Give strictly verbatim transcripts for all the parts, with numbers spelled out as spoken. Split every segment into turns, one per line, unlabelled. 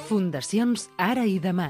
Fundacions Ara i Demà.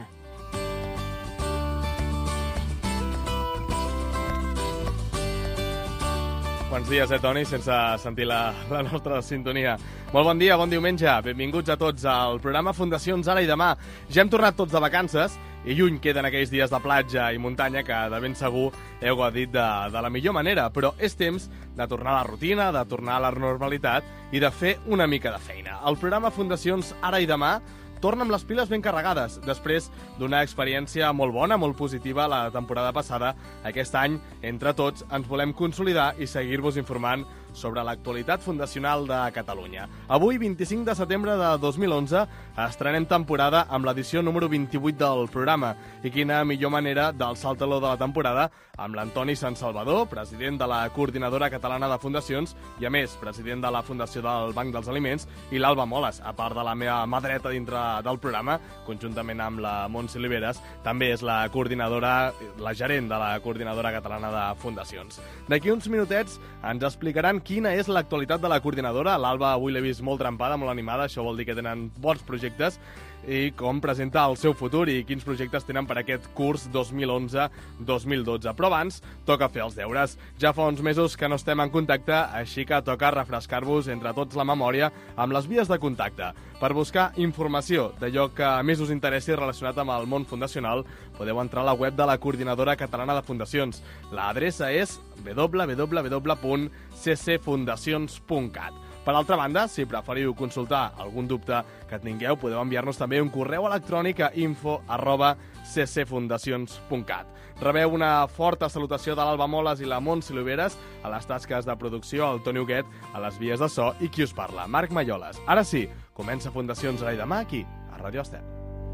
Quants dies, eh, Toni, sense sentir la, la nostra sintonia. Molt bon dia, bon diumenge. Benvinguts a tots al programa Fundacions Ara i Demà. Ja hem tornat tots de vacances i lluny queden aquells dies de platja i muntanya que de ben segur heu gaudit de, de la millor manera, però és temps de tornar a la rutina, de tornar a la normalitat i de fer una mica de feina. El programa Fundacions Ara i Demà torna amb les piles ben carregades. Després d'una experiència molt bona, molt positiva la temporada passada, aquest any, entre tots, ens volem consolidar i seguir-vos informant sobre l'actualitat fundacional de Catalunya. Avui, vint-i-cinc de setembre de dos mil onze, estrenem temporada amb l'edició número vint-i-vuit del programa. I quina millor manera d'alçar el taló de la temporada amb l'Antoni Sant Salvador, president de la Coordinadora Catalana de Fundacions i, a més, president de la Fundació del Banc dels Aliments, i l'Alba Moles, a part de la meva mà dreta dintre del programa, conjuntament amb la Montse Oliveres, també és la coordinadora, la gerent de la Coordinadora Catalana de Fundacions. D'aquí uns minutets ens explicaran quina és l'actualitat de la coordinadora. L'Alba avui l'he vist molt trempada, molt animada, això vol dir que tenen bons projectes, i com presenta el seu futur i quins projectes tenen per aquest curs dos mil onze dos mil dotze. Però abans toca fer els deures. Ja fa uns mesos que no estem en contacte, així que toca refrescar-vos entre tots la memòria amb les vies de contacte. Per buscar informació d'allò que més us interessi relacionat amb el món fundacional, podeu entrar a la web de la Coordinadora Catalana de Fundacions. L'adreça és w w w punt c c fundacions punt cat. Per altra banda, si preferiu consultar algun dubte que tingueu, podeu enviar-nos també un correu electrònic a info arroba c c fundacions punt cat. Rebeu una forta salutació de l'Alba Moles i la Montse Oliveres, a les tasques de producció, el Toni Huguet, a les vies de so, i qui us parla, Marc Malloles. Ara sí, comença Fundacions Ara i Demà aquí, a Ràdio Estem.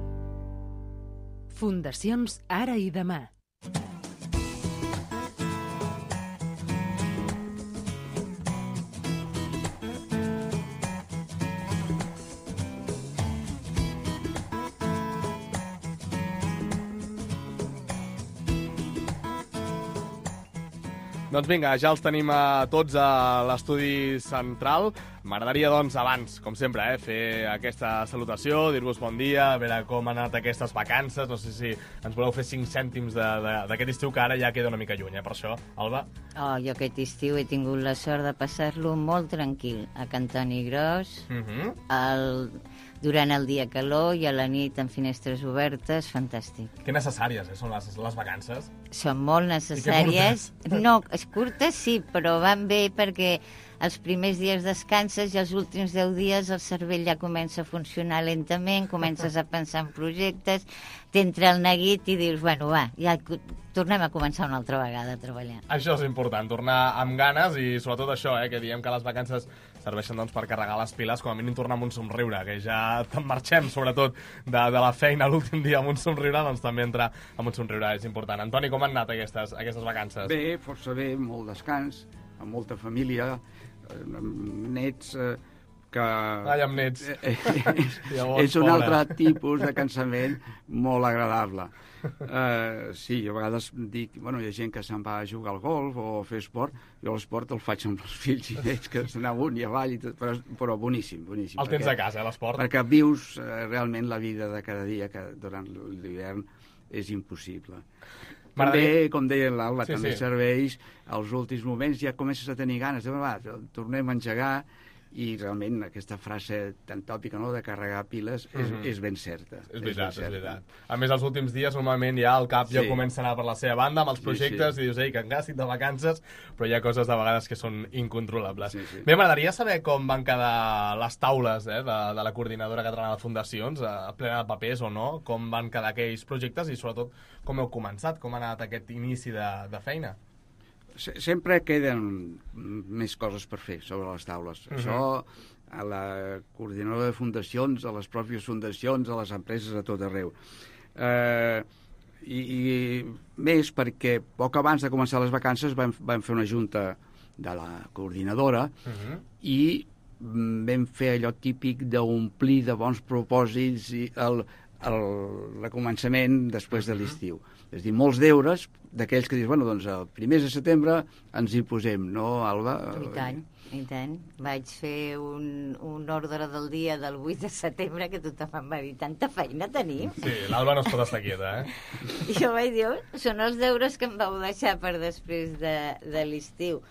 Fundacions Ara i Demà.
Doncs vinga, ja els tenim a tots a l'estudi central. M'agradaria, doncs, abans, com sempre, eh, fer aquesta salutació, dir-vos bon dia, a veure com han anat aquestes vacances. No sé si ens voleu fer cinc cèntims d'aquest estiu, que ara ja queda una mica lluny, eh, per això. Alba?
Oh, jo aquest estiu he tingut la sort de passar-lo molt tranquil, a Cantoni Gros,
Uh -huh.
el... durant el dia calor i a la nit amb finestres obertes, fantàstic.
Que necessàries, eh, són les, les vacances.
Són molt necessàries. No, és curtes sí, però van bé perquè els primers dies descanses i els últims deu dies el cervell ja comença a funcionar lentament, comences a pensar en projectes, t'entra el neguit i dius, bueno, va, ja tornem a començar una altra vegada a treballar.
Això és important, tornar amb ganes i sobretot això, eh, que diem que les vacances serveixen doncs, per carregar les piles, com a mínim tornar amb un somriure, que ja te'n marxem, sobretot, de, de la feina l'últim dia amb un somriure, doncs també entrar amb un somriure és important. Antoni, com han anat aquestes, aquestes vacances?
Bé, força bé, molt descans, amb molta família, amb nets, eh, que...
Ai, amb nets.
Eh, eh,
Llavors,
és un
pobre.
altre tipus de cansament molt agradable. Uh, sí, a vegades dic, bueno, hi ha gent que se'n va a jugar al golf o a fer esport, jo l'esport el faig amb els fills i ells, que s'han amunt i avall, i tot, però, però boníssim, boníssim.
El tens a casa, eh, l'esport?
Perquè vius uh, realment la vida de cada dia, que durant l'hivern és impossible. També, com deia l'Alba,
Sí,
també
sí.
serveix als últims moments, ja comences a tenir ganes, de, va, tornem a engegar, i realment aquesta frase tan tòpica, no?, de carregar piles és,
Mhm.
és ben certa.
És veritat,
ben
és
certa.
veritat. A més, els últims dies, normalment, ja el cap ja
Sí.
comença a anar per la seva banda amb els
Sí,
projectes
sí.
i dius, ei, que encara estic de vacances, però hi ha coses de vegades que són incontrolables.
Sí, sí.
Bé, m'agradaria saber com van quedar les taules eh, de, de la Coordinadora Catalana de Fundacions, eh, plena de papers o no, com van quedar aquells projectes i, sobretot, com heu començat, com ha anat aquest inici de, de feina.
Se- Sempre queden més coses per fer sobre les taules.
Mhm.
Això a la coordinadora de fundacions, a les pròpies fundacions, a les empreses, a tot arreu. Eh, i, I més perquè poc abans de començar les vacances vam, vam fer una junta de la coordinadora
Uh -huh.
i mm, vam fer allò típic d'omplir de bons propòsits i el, el, el començament després de l'estiu. És a dir, molts deures d'aquells que dius, bueno, doncs el primer de setembre ens hi posem, no, Alba?
I tant, i tant. Vaig fer un, un ordre del dia del vuit de setembre que tothom em va dir, tanta feina tenim.
Sí, l'Alba no es pot estar quieta, eh?
I jo vaig dir, són els deures que em vau deixar per després de, de l'estiu.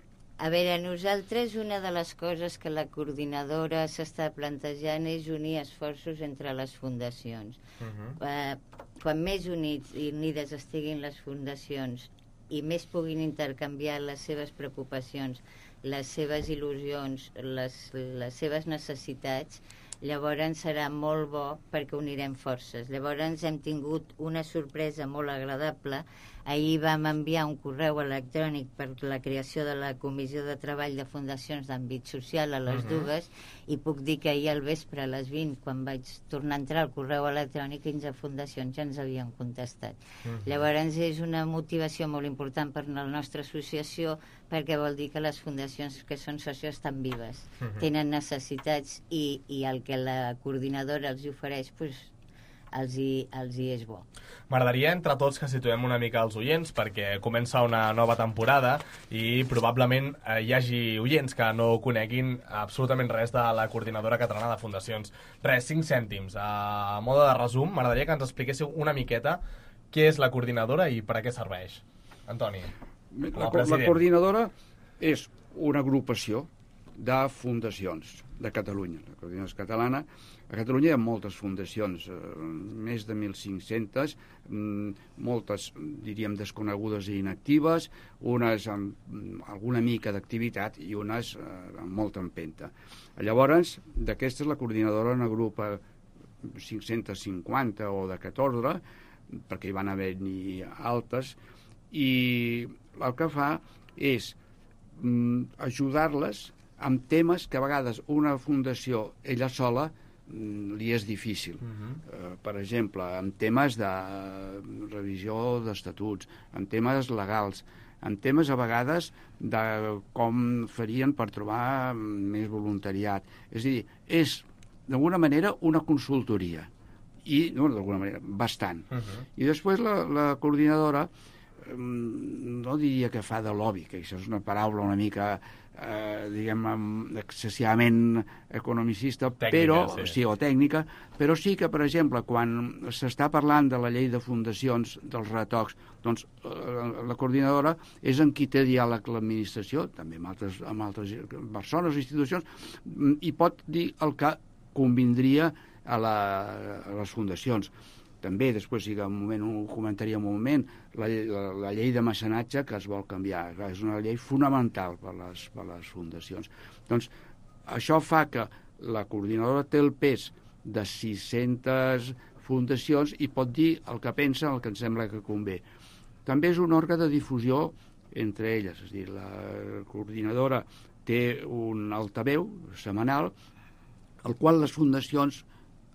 A veure, nosaltres una de les coses que la coordinadora s'està plantejant és unir esforços entre les fundacions. Uh-huh. eh, quan més units i unides estiguin les fundacions i més puguin intercanviar les seves preocupacions, les seves il·lusions, les, les seves necessitats, llavors serà molt bo perquè unirem forces. Llavors hem tingut una sorpresa molt agradable. Ahir vam enviar un correu electrònic per la creació de la Comissió de Treball de Fundacions d'Àmbit Social a les uh-huh. dues, i puc dir que ahir al vespre a les vint, quan vaig tornar a entrar al correu electrònic, quinze fundacions ja ens havien contestat. Uh-huh. Llavors és una motivació molt important per la nostra associació, perquè vol dir que les fundacions que són sòcies estan vives, uh-huh. tenen necessitats, i, i el que la coordinadora els ofereix, doncs, els hi, els hi és bo.
M'agradaria entre tots que situem una mica els oients, perquè comença una nova temporada i probablement eh, hi hagi oients que no coneguin absolutament res de la Coordinadora Catalana de Fundacions. Res, cinc cèntims. A mode de resum, m'agradaria que ens expliquéssiu una miqueta què és la coordinadora i per a què serveix. Antoni,
la, la coordinadora és una agrupació de fundacions de Catalunya. La coordinadora catalana. A Catalunya hi ha moltes fundacions, eh, més de mil cinc-centes, mm, moltes, diríem, desconegudes i inactives, unes amb alguna mica d'activitat i unes eh, amb molta empenta. Llavors, d'aquestes la coordinadora n'agrupa cinc-centes cinquanta o de catorze, perquè hi van haver-n'hi altes, i el que fa és mm, ajudar-les amb temes que a vegades una fundació ella sola li és difícil. Uh-huh. uh, per exemple, amb temes de revisió d'estatuts, amb temes legals, amb temes a vegades de com farien per trobar més voluntariat. És a dir, és d'alguna manera una consultoria, i no, d'alguna manera, bastant. Uh-huh. I després la, la coordinadora no diria que fa de lobby, que això és una paraula una mica eh, diguem excessivament economicista, tècnica, però sí. sí, o tècnica, però sí que, per exemple, quan s'està parlant de la llei de fundacions, dels retocs, doncs eh, la coordinadora és en qui té diàleg l'administració, també amb altres, amb altres persones o institucions, i pot dir el que convindria a, la, a les fundacions. També, després, si un moment, ho comentaria un moment, la, la, la llei de mecenatge que es vol canviar. És una llei fonamental per les, per les fundacions. Doncs això fa que la coordinadora té el pes de sis-centes fundacions i pot dir el que pensa, el que ens sembla que convé. També és un òrgan de difusió entre elles. És a dir, la coordinadora té un altaveu setmanal al qual les fundacions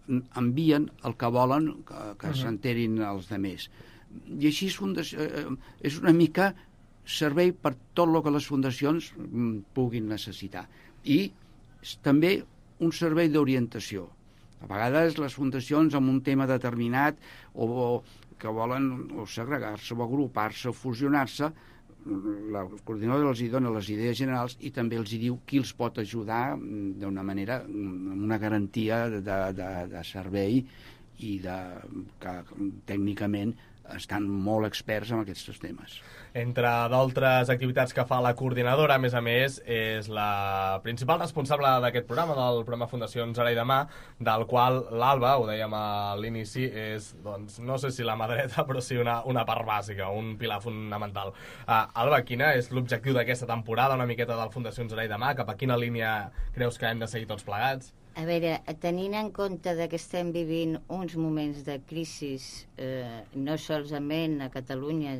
envien el que volen que, que uh-huh. s'enterin els demés. I així és, fundació, és una mica servei per tot el que les fundacions puguin necessitar. I també un servei d'orientació. A vegades les fundacions amb un tema determinat o, o que volen o segregar-se o agrupar-se o fusionar-se, la coordinadora els hi dona les idees generals i també els hi diu qui els pot ajudar d'una manera, amb una garantia de, de, de servei i de, que tècnicament estan molt experts en aquests temes.
Entre d'altres activitats que fa la coordinadora, a més a més, és la principal responsable d'aquest programa, del programa Fundacions Ara i Demà, del qual l'Alba, ho dèiem a l'inici, és, doncs, no sé si la mà dreta, però sí una, una part bàsica, un pilar fonamental. Uh, Alba, quina és l'objectiu d'aquesta temporada, una miqueta del Fundacions Ara i Demà? Cap a quina línia creus que hem de seguir tots plegats?
A veure, tenint en compte que estem vivint uns moments de crisi, eh, no solament a Catalunya,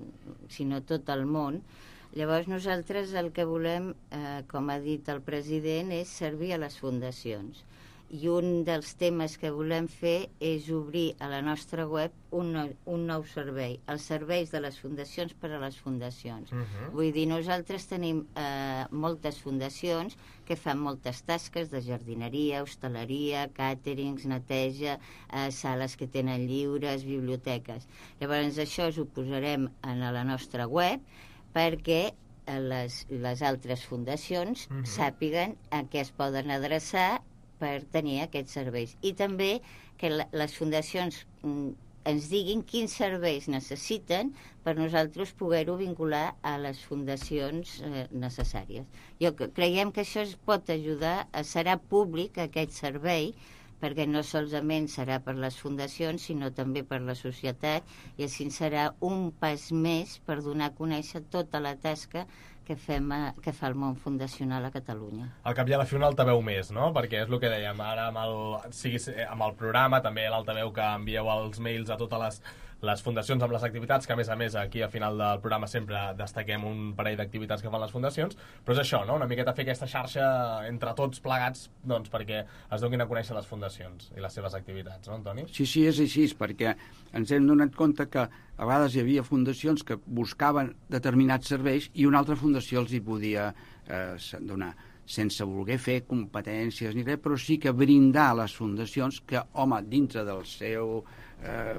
sinó tot el món, llavors nosaltres el que volem, eh, com ha dit el president, és servir a les fundacions. i un dels temes que volem fer és obrir a la nostra web un, nou, un nou servei, els serveis de les fundacions per a les fundacions. Uh-huh. Vull dir, nosaltres tenim eh, moltes fundacions que fan moltes tasques de jardineria, hostaleria, càterings, neteja, eh, sales que tenen llibres, biblioteques. Llavors això us ho posarem a la nostra web perquè les, les altres fundacions uh-huh. sàpiguen a què es poden adreçar per tenir aquests serveis. I també que la, les fundacions mm, ens diguin quins serveis necessiten per nosaltres poder-ho vincular a les fundacions eh, necessàries. Jo creiem que això es pot ajudar, a, serà públic aquest servei, perquè no solament serà per les fundacions, sinó també per la societat, i així serà un pas més per donar a conèixer tota la tasca que, fem a, que fa el món fundacional a Catalunya.
Al cap i a la fi un altaveu més, no? Perquè és el que dèiem, ara amb el, sigui, amb el programa, també l'altaveu que envieu els mails a totes les, les fundacions amb les activitats, que a més a més aquí a final del programa sempre destaquem un parell d'activitats que fan les fundacions, però és això, no? Una miqueta fer aquesta xarxa entre tots plegats, doncs, perquè es donin a conèixer les fundacions i les seves activitats, no, Antoni?
Sí, sí, és així, perquè ens hem donat compte que a vegades hi havia fundacions que buscaven determinats serveis i una altra fundació els hi podia eh, donar, sense voler fer competències ni res, però sí que brindar a les fundacions que, home, dintre del seu, eh,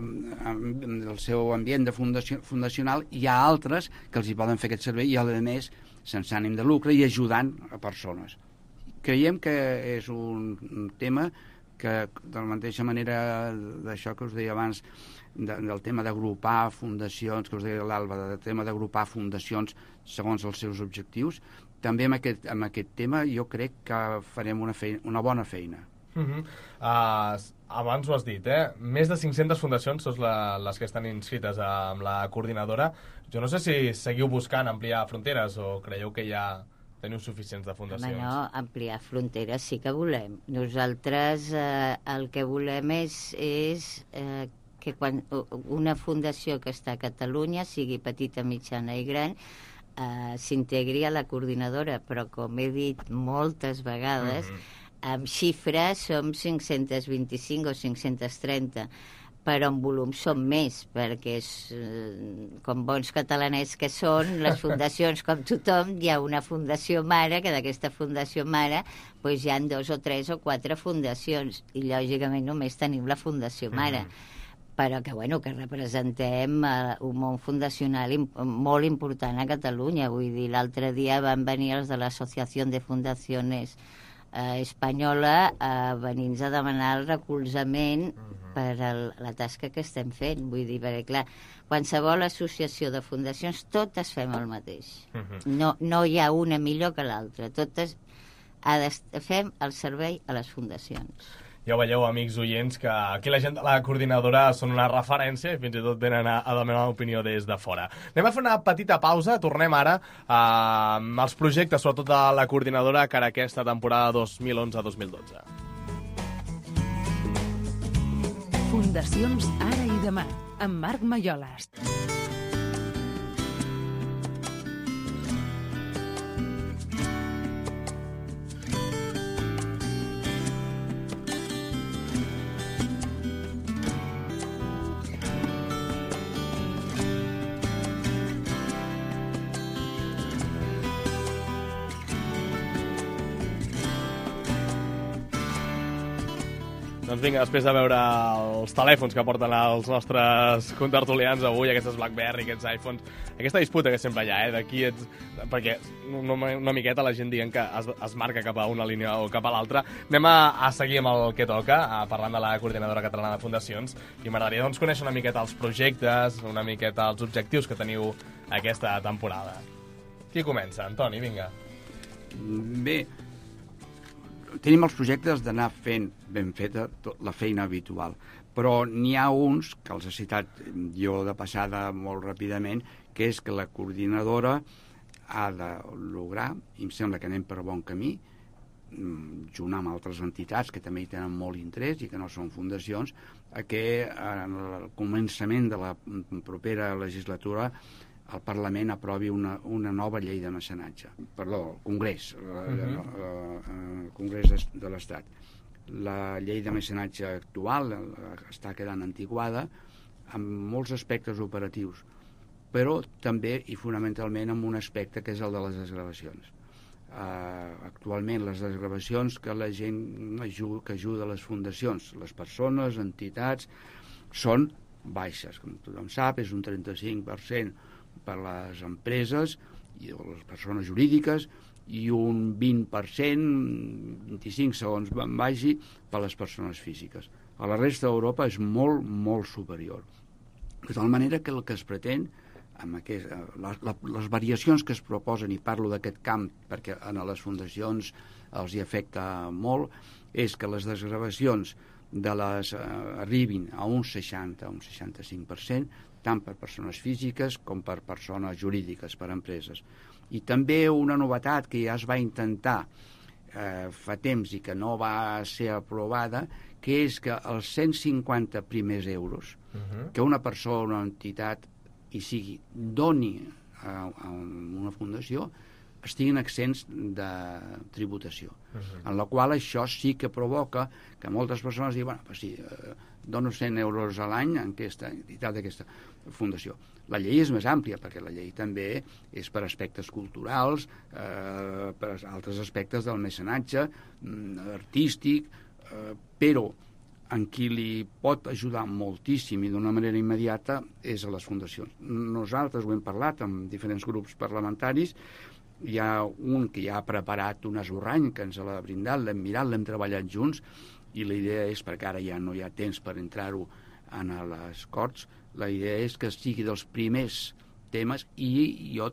del seu ambient de fundació, fundacional hi ha altres que els hi poden fer aquest servei i, a més, sense ànim de lucre i ajudant a persones. Creiem que és un tema que, de la mateixa manera d'això que us deia abans, de, del tema d'agrupar fundacions, que us deia l'Alba, del tema d'agrupar fundacions segons els seus objectius, també amb aquest, amb aquest tema jo crec que farem una, feina, una bona feina.
Uh-huh. uh, abans ho has dit, eh? Més de cinc-centes fundacions són la, les que estan inscrites amb la coordinadora. Jo no sé si seguiu buscant ampliar fronteres o creieu que ja teniu suficients de fundacions.
Home, no, ampliar fronteres sí que volem. Nosaltres eh, el que volem és, és eh, que quan una fundació que està a Catalunya, sigui petita, mitjana i gran, eh, s'integri a la coordinadora, però com he dit moltes vegades, mm-hmm. amb xifres som cinc-cents vint-i-cinc o cinc-cents trenta, però en volum som més, perquè és, com bons catalanets que són, les fundacions, com tothom, hi ha una fundació mare, que d'aquesta fundació mare doncs hi ha dos o tres o quatre fundacions, i lògicament només tenim la fundació mare. Mm-hmm. Però que, bueno, que representem uh, un món fundacional imp molt important a Catalunya. Vull dir, l'altre dia van venir els de l'Associació de Fundacions uh, Espanyola a venir-nos a demanar el recolzament uh-huh. per el, la tasca que estem fent. Vull dir, perquè, clar, qualsevol associació de fundacions, totes fem el mateix. Uh-huh. No, no hi ha una millor que l'altra. Totes ha de, fem el servei a les fundacions.
Ja ho veieu, amics oients, que aquí la gent de la coordinadora són una referència i fins i tot venen a, a demanar l'opinió des de fora. Anem a fer una petita pausa, tornem ara eh, amb els projectes, sobretot de la coordinadora, cara a aquesta temporada dos mil onze dos mil dotze.
Fundacions Ara i Demà, amb Marc Maiolas.
Doncs vinga, després de veure els telèfons que porten els nostres contertulians avui, aquestes BlackBerry, aquests iPhones, aquesta disputa que sempre hi ha, eh, d'aquí ets... perquè una, una miqueta la gent dient que es, es marca cap a una línia o cap a l'altra. Anem a, a seguir amb el que toca, a, parlant de la Coordinadora Catalana de Fundacions, i m'agradaria doncs, conèixer una miqueta els projectes, una miqueta els objectius que teniu aquesta temporada. Qui comença? Antoni, vinga.
Bé, tenim els projectes d'anar fent ben feta tot la feina habitual, però n'hi ha uns que els he citat jo de passada molt ràpidament, que és que la coordinadora ha de lograr, i em sembla que anem per bon camí, junt amb altres entitats que també hi tenen molt interès i que no són fundacions, a que en el començament de la propera legislatura el Parlament aprovi una, una nova llei de mecenatge. Perdó, el Congrés, uh-huh. el Congrés de l'Estat. La llei de mecenatge actual està quedant antiquada amb molts aspectes operatius, però també i fonamentalment amb un aspecte que és el de les desgravacions. Uh, actualment les desgravacions que la gent ajuda, que ajuda a les fundacions, les persones, entitats, són baixes. Com tothom sap, és un trenta-cinc per cent per les empreses i les persones jurídiques i un vint per cent, vint-i-cinc segons en vagi, per les persones físiques. A la resta d'Europa és molt, molt superior. De tal manera que el que es pretén, amb aquest, la, la, les variacions que es proposen, i parlo d'aquest camp perquè a les fundacions els hi afecta molt, és que les desgravacions de les eh, arribin a un seixanta, un seixanta-cinc per cent, tant per persones físiques com per persones jurídiques, per empreses. I també una novetat que ja es va intentar eh, fa temps i que no va ser aprovada, que és que els cent cinquanta primers euros uh-huh. que una persona o una entitat i sigui doni a, a una fundació estiguin exempts de tributació, uh-huh. en la qual això sí que provoca que moltes persones diuen, bueno, pues sí, eh, dono cent euros a l'any en aquesta entitat d'aquesta fundació. La llei és més àmplia, perquè la llei també és per aspectes culturals, eh, per altres aspectes del mecenatge, artístic, eh, però en qui li pot ajudar moltíssim i d'una manera immediata és a les fundacions. Nosaltres ho hem parlat amb diferents grups parlamentaris. Hi ha un que ja ha preparat un esborrany que ens l'ha brindat, l'hem mirat, l'hem treballat junts, i la idea és, perquè ara ja no hi ha temps per entrar-ho en les Corts, la idea és que sigui dels primers temes, i jo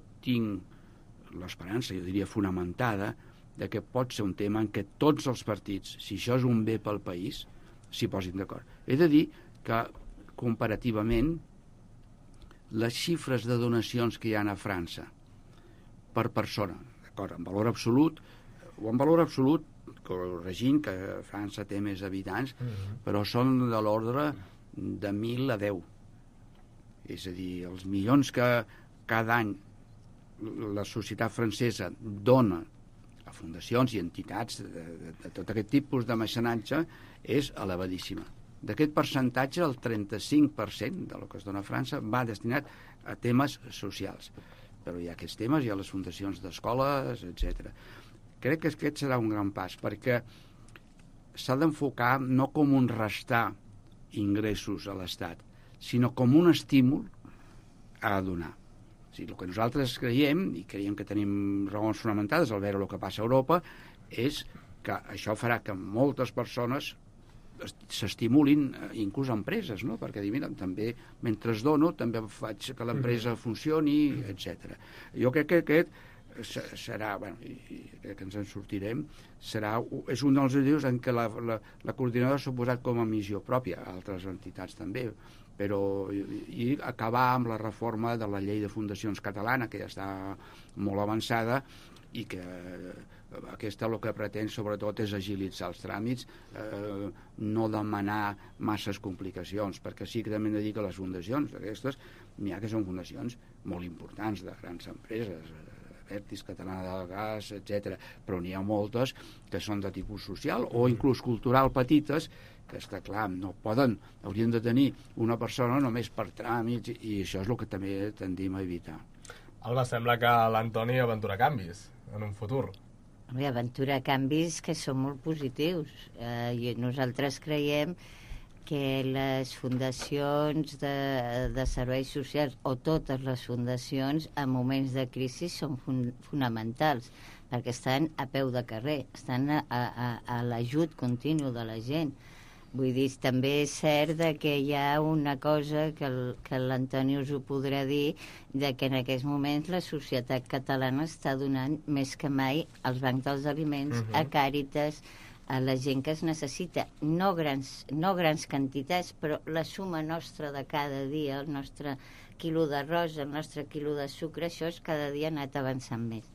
tinc l'esperança, jo diria fonamentada, de que pot ser un tema en què tots els partits, si això és un bé pel país, s'hi posin d'acord. He de dir que, comparativament, les xifres de donacions que hi ha a França per persona, d'acord, en valor absolut, o en valor absolut, corregint que França té més habitants, uh-huh. però són de l'ordre de mil a deu. És a dir, els milions que cada any la societat francesa dona a fundacions i entitats de, de, de tot aquest tipus de mecenatge és elevadíssima. D'aquest percentatge, el trenta-cinc per cent del que es dona a França va destinat a temes socials. Però hi ha aquests temes, hi ha les fundacions d'escoles, etcètera. Crec que aquest serà un gran pas, perquè s'ha d'enfocar no com un restar ingressos a l'Estat, sinó com un estímul a donar. O sigui, el que nosaltres creiem, i creiem que tenim raons fonamentades al veure el que passa a Europa, és que això farà que moltes persones s'estimulin, inclús empreses, no? Perquè dir, mira, també, mentre dono, també faig que l'empresa funcioni, etcètera. Jo crec que aquest serà, bueno, i crec que ens en sortirem, serà, és un dels objectius en què la, la, la coordinadora s'ha posat com a missió pròpia, altres entitats també, però i, i acabar amb la reforma de la llei de fundacions catalana, que ja està molt avançada, i que aquesta el que pretén sobretot és agilitzar els tràmits, eh, no demanar masses complicacions, perquè sí que també hem de dir que les fundacions aquestes n'hi ha que són fundacions molt importants de grans empreses, Vertis, Catalana del Gas, etcètera, però n'hi ha moltes que són de tipus social o inclús cultural petites, que està clar, no poden, haurien de tenir una persona només per tràmits, i això és el que també tendim a evitar.
Alba, sembla que l'Antoni aventura canvis en un futur.
Bé, aventura canvis que són molt positius. Eh, i nosaltres creiem que les fundacions de, de serveis socials, o totes les fundacions, en moments de crisi són fun fonamentals, perquè estan a peu de carrer, estan a, a, a l'ajut continu de la gent. Vull dir, també és cert de que hi ha una cosa que l'Antoni us ho podrà dir, de que en aquests moments la societat catalana està donant més que mai als bancs dels aliments, uh-huh. a Càritas, a la gent que es necessita. No grans, no grans quantitats, però la suma nostra de cada dia, el nostre quilo d'arròs, el nostre quilo de sucre, això és cada dia ha anat avançant més.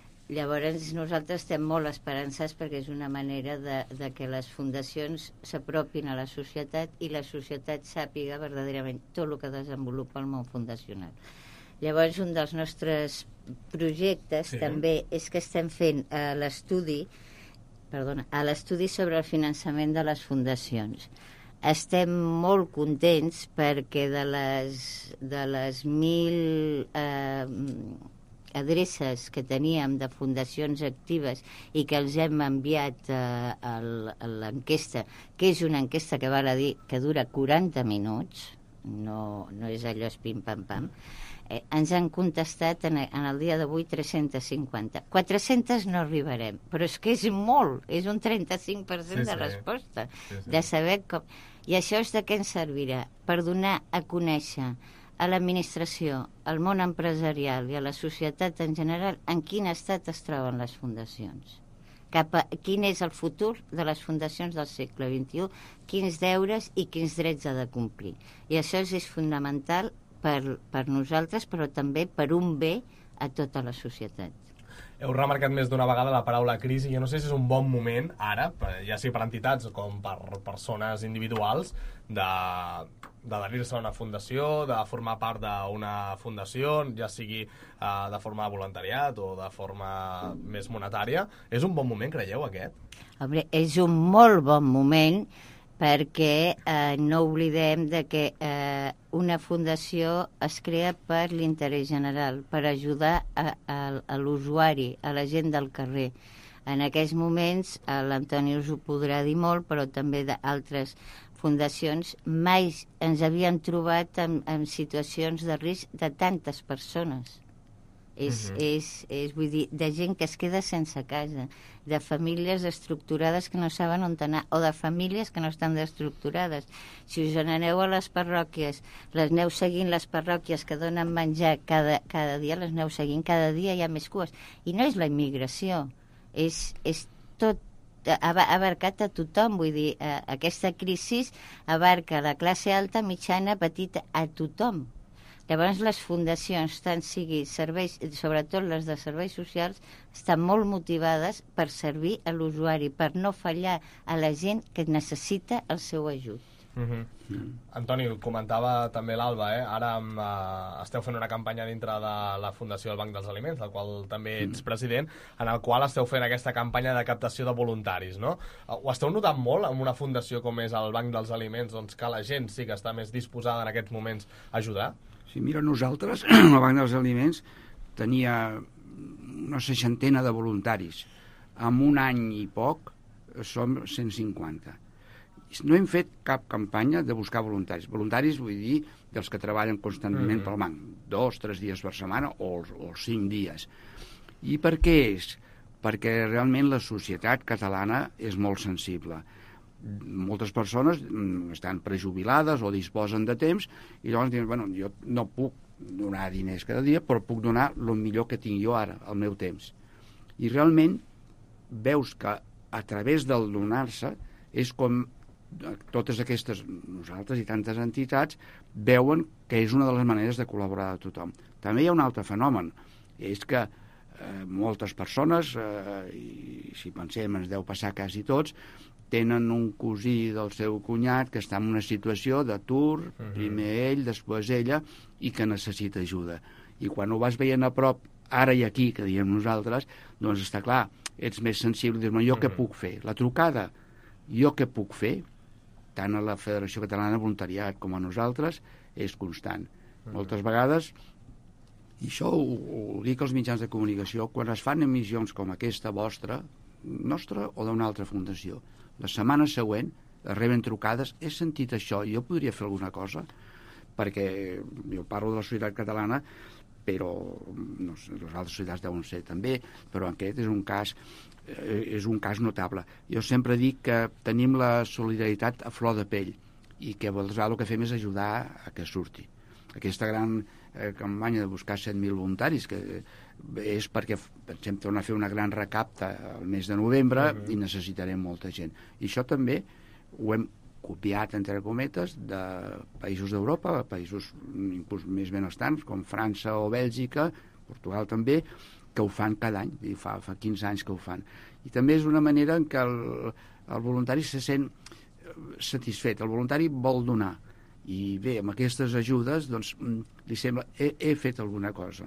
Llavors nosaltres estem molt esperançats perquè és una manera de, de que les fundacions s'apropin a la societat i la societat sàpiga verdaderament tot el que desenvolupa el món fundacional. Llavors un dels nostres projectes sí. també és que estem fent eh, l'estudi perdona, a l'estudi sobre el finançament de les fundacions. Estem molt contents perquè de les, de les mil eh, adreces que teníem de fundacions actives i que els hem enviat eh, a l'enquesta, que és una enquesta que val a dir que dura quaranta minuts, no, no és allò és pim-pam-pam, eh, ens han contestat en, en el dia d'avui tres-centes cinquanta. quatre-centes no arribarem, però és que és molt, és un trenta-cinc per cent sí, de sí. resposta, sí, sí. de saber com... I això és de què ens servirà? Per donar a conèixer a l'administració, al món empresarial i a la societat en general en quin estat es troben les fundacions. Cap a quin és el futur de les fundacions del segle vint-i-u, quins deures i quins drets ha de complir. I això és, és fonamental per, per nosaltres, però també per un bé a tota la societat.
Heu remarcat més d'una vegada la paraula crisi. Jo no sé si és un bon moment, ara, ja sigui per entitats com per persones individuals, d'adherir-se a una fundació, de formar part d'una fundació, ja sigui eh, de forma de voluntariat o de forma més monetària. És un bon moment, creieu, aquest?
Home, és un molt bon moment perquè eh, no oblidem de que eh, una fundació es crea per l'interès general, per ajudar a, a, a l'usuari, a la gent del carrer. En aquests moments, eh, l'Antoni us ho podrà dir molt, però també d'altres fundacions, mai ens havien trobat en, en situacions de risc de tantes persones. És, uh-huh. és, és, vull dir, de gent que es queda sense casa, de famílies estructurades que no saben on anar, o de famílies que no estan estructurades. Si us n'aneu a les parròquies, les aneu seguint les parròquies que donen menjar cada, cada dia, les aneu seguint cada dia, hi ha més cues. I no és la immigració, és, és tot, ha abarcat a tothom, vull dir, eh, aquesta crisi abarca la classe alta, mitjana, petita, a tothom. Llavors les fundacions, tant sigui serveis, sobretot les de serveis socials, estan molt motivades per servir a l'usuari, per no fallar a la gent que necessita el seu ajut.
Uh-huh. Mm. Antoni, comentava també l'Alba, eh? Ara um, uh, esteu fent una campanya dintre de la Fundació del Banc dels Aliments, del qual també ets mm. president, en el qual esteu fent aquesta campanya de captació de voluntaris, no? Uh, ho esteu notant molt en una fundació com és el Banc dels Aliments, doncs que la gent sí que està més disposada en aquests moments a ajudar?
Sí, mira, nosaltres, el Banc dels Aliments, tenia una seixantena de voluntaris. En un any i poc som cent cinquanta. No hem fet cap campanya de buscar voluntaris. Voluntaris, vull dir, dels que treballen constantment mm. pel banc, dos, tres dies per setmana o, o cinc dies. I per què és? Perquè realment la societat catalana és molt sensible. Moltes persones estan prejubilades o disposen de temps i llavors diuen, bueno, jo no puc donar diners cada dia, però puc donar el millor que tinc jo ara, el meu temps. I realment veus que a través del donar-se és com totes aquestes, nosaltres i tantes entitats, veuen que és una de les maneres de col·laborar de tothom. També hi ha un altre fenomen, és que eh, moltes persones, eh, i si pensem ens deu passar quasi tots, tenen un cosí del seu cunyat que està en una situació d'atur, uh-huh. primer ell, després ella, i que necessita ajuda. I quan ho vas veient a prop, ara i aquí, que diem nosaltres, doncs està clar, ets més sensible, dius, jo uh-huh. què puc fer? La trucada, jo què puc fer? Tant a la Federació Catalana de Voluntariat com a nosaltres, és constant. Uh-huh. Moltes vegades, i això ho, ho dic als mitjans de comunicació, quan es fan emissions com aquesta vostra, nostra o d'una altra fundació, la setmana següent es reben trucades, he sentit això, jo podria fer alguna cosa, perquè jo parlo de la societat catalana, però no sé, les altres societats deuen ser també, però aquest és un cas eh, és un cas notable. Jo sempre dic que tenim la solidaritat a flor de pell i que el que fem és ajudar a que surti. Aquesta gran eh, campanya de buscar set mil voluntaris, que és perquè pensem tornar a fer una gran recapta al mes de novembre uh-huh. i necessitarem molta gent. I això també ho hem copiat, entre cometes, de països d'Europa, països inclús més benestants, com França o Bèlgica, Portugal també, que ho fan cada any, i fa, fa quinze anys que ho fan. I també és una manera en què el, el voluntari se sent satisfet, el voluntari vol donar. I bé, amb aquestes ajudes, doncs, li sembla, he, he fet alguna cosa.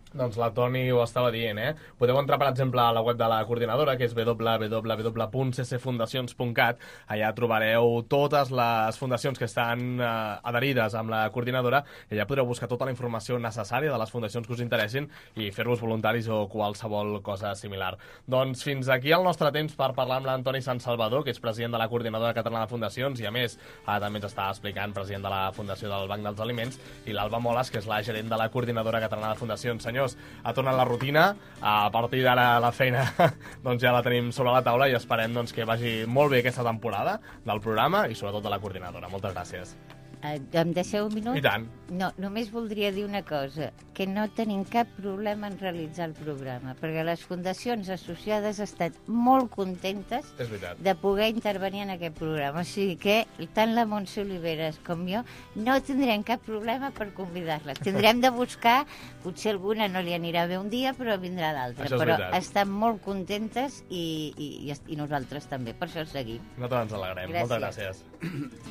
Doncs la Toni ho estava dient, eh? Podeu entrar, per exemple, a la web de la coordinadora, que és w w w punt c c fundacions punt cat. Allà trobareu totes les fundacions que estan eh, adherides amb la coordinadora i allà podreu buscar tota la informació necessària de les fundacions que us interessin i fer-vos voluntaris o qualsevol cosa similar. Doncs fins aquí el nostre temps per parlar amb l'Antoni Sant Salvador, que és president de la coordinadora catalana de fundacions i, a més, eh, també ens està explicant, president de la Fundació del Banc dels Aliments, i l'Alba Moles, que és la gerent de la coordinadora catalana de fundacions. Senyors, ha tornat la rutina, a partir d'ara la feina doncs ja la tenim sobre la taula i esperem doncs, que vagi molt bé aquesta temporada del programa i sobretot de la coordinadora. Moltes gràcies.
Eh, em deixeu un minut?
I tant.
No, només voldria dir una cosa, que no tenim cap problema en realitzar el programa, perquè les fundacions associades estan molt contentes
És veritat.
de poder intervenir en aquest programa. O sigui que tant la Montse Oliveres com jo no tindrem cap problema per convidar-les. Tindrem de buscar, potser alguna no li anirà bé un dia, però vindrà l'altra.
Això és
Però
veritat.
estan molt contentes i, i, i, i nosaltres també, per això seguim.
Nosaltres ens alegrem.
Gràcies.
Moltes gràcies.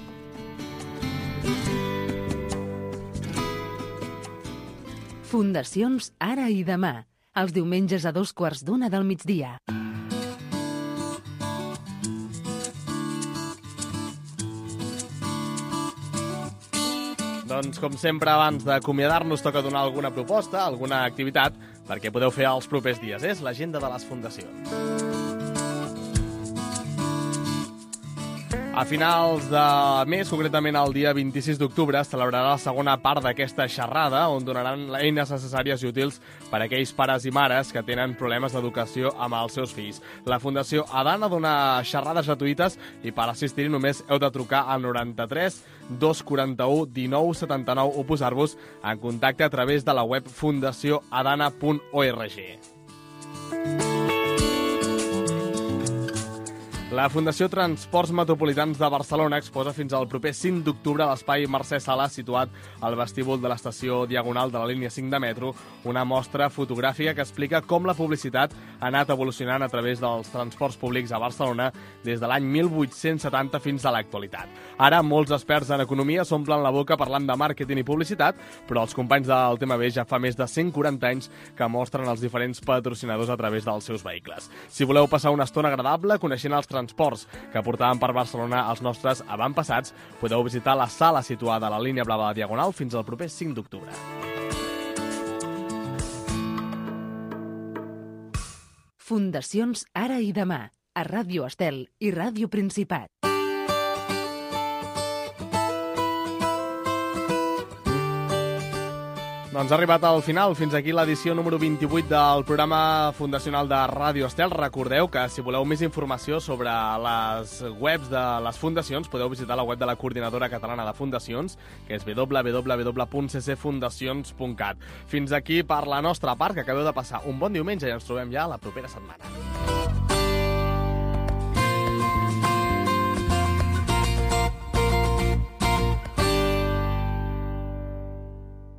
Fundacions Ara i Demà, els diumenges a dos quarts d'una del migdia.
Doncs, com sempre, abans d'acomiadar-nos, toca donar alguna proposta, alguna activitat, perquè podeu fer els propers dies. És l'agenda de les fundacions. A finals de mes, concretament el dia vint-i-sis d'octubre, es celebrarà la segona part d'aquesta xerrada, on donaran eines necessàries i útils per a aquells pares i mares que tenen problemes d'educació amb els seus fills. La Fundació Adana dona xerrades gratuïtes i per assistir-hi només heu de trucar al noranta-tres dos quaranta-u dinou setanta-nou o posar-vos en contacte a través de la web fundació adana punt org. La Fundació Transports Metropolitans de Barcelona exposa fins al proper cinc d'octubre a l'espai Mercè Sala, situat al vestíbul de l'estació Diagonal de la línia cinc de metro, una mostra fotogràfica que explica com la publicitat ha anat evolucionant a través dels transports públics a Barcelona des de l'any mil vuit-cents setanta fins a l'actualitat. Ara, molts experts en economia s'omplen la boca parlant de màrqueting i publicitat, però els companys del T M B ja fa més de cent quaranta anys que mostren els diferents patrocinadors a través dels seus vehicles. Si voleu passar una estona agradable coneixent els transports que portaven per Barcelona els nostres avantpassats, podeu visitar la sala situada a la línia blava de Diagonal fins al proper cinc d'octubre.
Fundacions Ara i Demà, a Ràdio Estel i Ràdio Principat.
Doncs ha arribat al final. Fins aquí l'edició número vint-i-vuit del programa fundacional de Ràdio Estel. Recordeu que si voleu més informació sobre les webs de les fundacions podeu visitar la web de la Coordinadora Catalana de Fundacions, que és w w w punt c c fundacions punt cat. Fins aquí per la nostra part, que acabeu de passar un bon diumenge i ens trobem ja la propera setmana.